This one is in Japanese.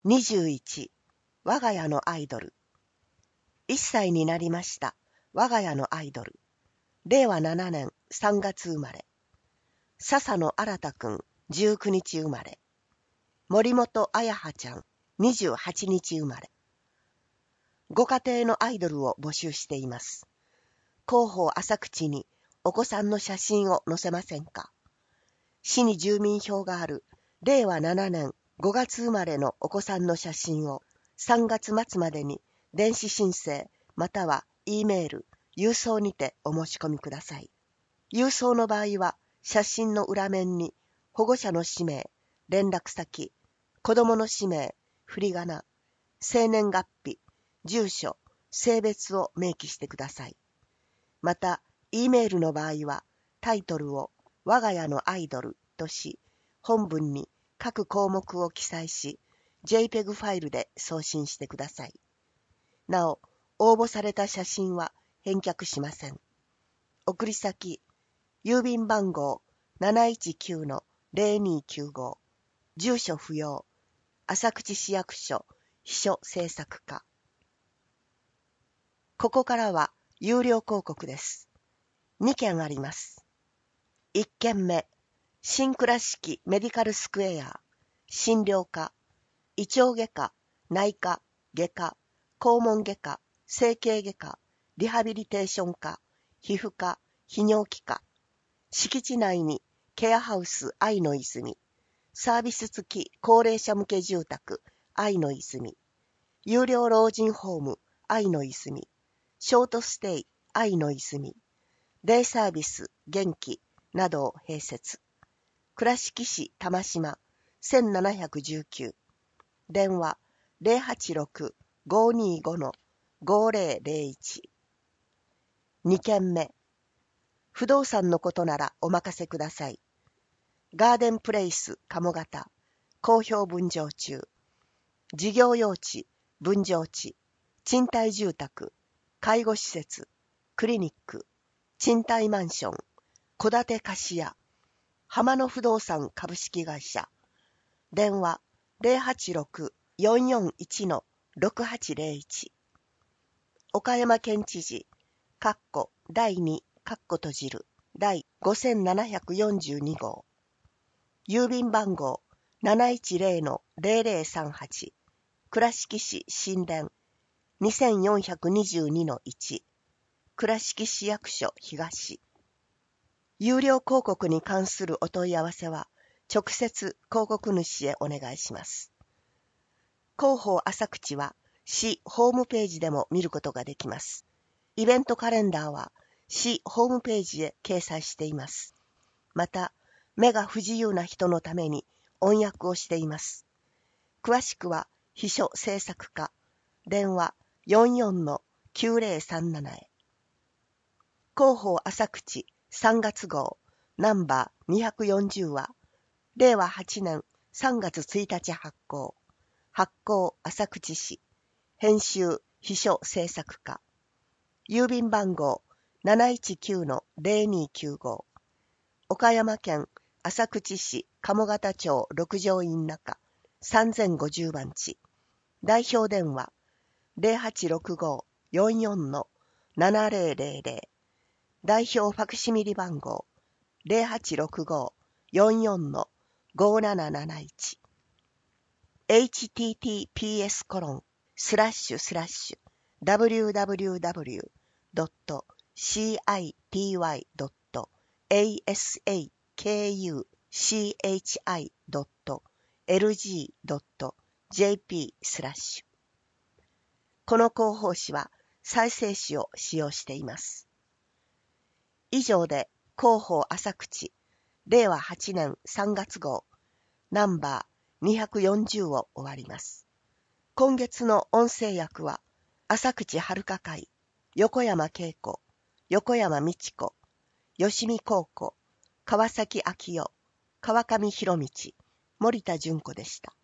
21、我が家のアイドル。1歳になりました。我が家のアイドル。令和7年3月生まれ。笹野新くん19日生まれ。森本彩葉ちゃん28日生まれ。ご家庭のアイドルを募集しています。広報浅口にお子さんの写真を載せませんか？市に住民票がある令和7年5月生まれのお子さんの写真を3月末までに電子申請または E メール、郵送にてお申し込みください。郵送の場合は写真の裏面に保護者の氏名、連絡先、子供の氏名、振り仮名、生年月日、住所、性別を明記してください。また、E メールの場合はタイトルを我が家のアイドルとし、本文に各項目を記載し、JPEG ファイルで送信してください。なお、応募された写真は返却しません。送り先、郵便番号 719-0295、住所不要、浅口市役所秘書制作課。ここからは有料広告です。2件あります。1件目、新倉敷メディカルスクエア、診療科、胃腸外科、内科、外科、肛門外科、整形外科、リハビリテーション科、皮膚科、泌尿器科、敷地内にケアハウス愛の泉、サービス付き高齢者向け住宅愛の泉、有料老人ホーム愛の泉、ショートステイ愛の泉、デイサービス元気などを併設。倉敷市玉島1719、電話 086-525-5001。2件目、不動産のことならお任せください。ガーデンプレイス鴨方、好評分譲中。事業用地、分譲地、賃貸住宅、介護施設、クリニック、賃貸マンション、戸建て貸家、浜野不動産株式会社。電話 086-441-6801。岡山県知事、第2、閉じる、第5742号。郵便番号 710-0038。倉敷市新田 2422-1。倉敷市役所東。有料広告に関するお問い合わせは、直接広告主へお願いします。広報浅口は、市ホームページでも見ることができます。イベントカレンダーは、市ホームページへ掲載しています。また、目が不自由な人のために音訳をしています。詳しくは、秘書制作課、電話 44-9037 へ。広報浅口3月号ナンバー240は令和8年3月1日発行。発行浅口市。編集秘書制作課。郵便番号 719-0295。岡山県浅口市鴨方町六条院中3050番地。代表電話 0865-44-7000。代表ファクシミリ番号 0865-44-5771。https://www.city.ashchi.lg.jp/ この広報誌は再生紙を使用しています。以上で広報浅口令和8年3月号ナンバー240を終わります。今月の音声訳は浅口遥会、横山恵子、横山美智子、吉見高子、川崎昭夫、川上博道、森田純子でした。